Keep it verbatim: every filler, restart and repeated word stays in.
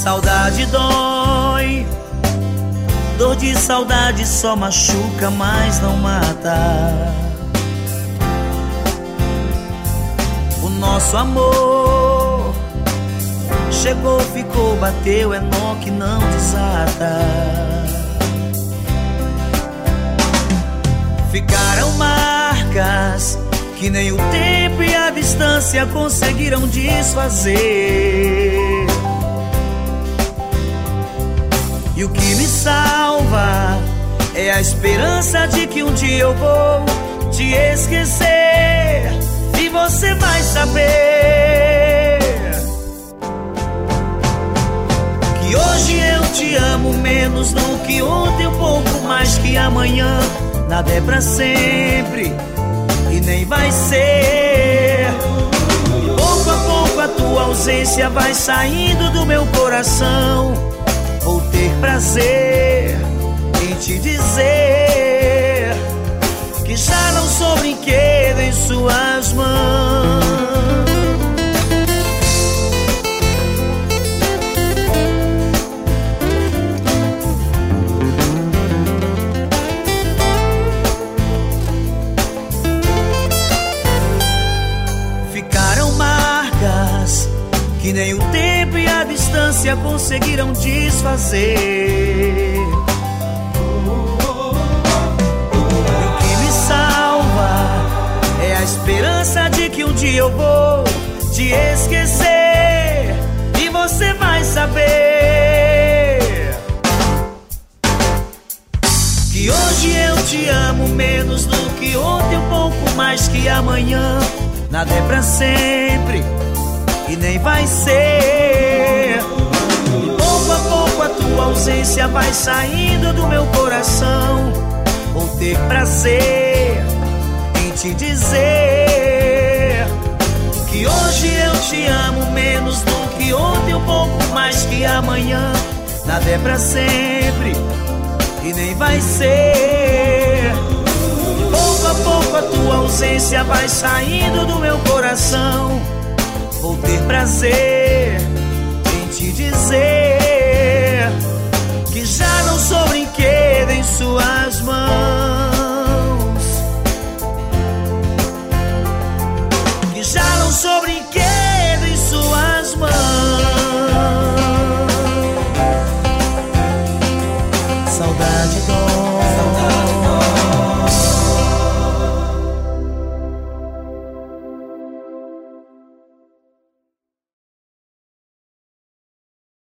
Saudade dói, dor de saudade só machuca, mas não mata. O nosso amor chegou, ficou, bateu, é nó que não desata. Ficaram marcas que nem o tempo e a distância conseguiram desfazer. E o que me salva é a esperança de que um dia eu vou te esquecer e você vai saber que hoje eu te amo menos do que ontem, um pouco mais que amanhã. Nada é pra sempre e nem vai ser. Pouco a pouco a tua ausência vai saindo do meu coração. Vou ter prazer em te dizer que já não sou brinquedo em suas mãos. Ficaram marcas que nem o tempo e a distância conseguiram desfazer. E o que me salva é a esperança de que um dia eu vou te esquecer e você vai saber que hoje eu te amo menos do que ontem, um pouco mais que amanhã. Nada é pra sempre e nem vai ser. Pouco a pouco a tua ausência vai saindo do meu coração. Vou ter prazer em te dizer que hoje eu te amo menos do que ontem, um pouco mais que amanhã. Nada é pra sempre e nem vai ser. Pouco a pouco a tua ausência vai saindo do meu coração. Vou ter prazer em te dizer que já não sou brinquedo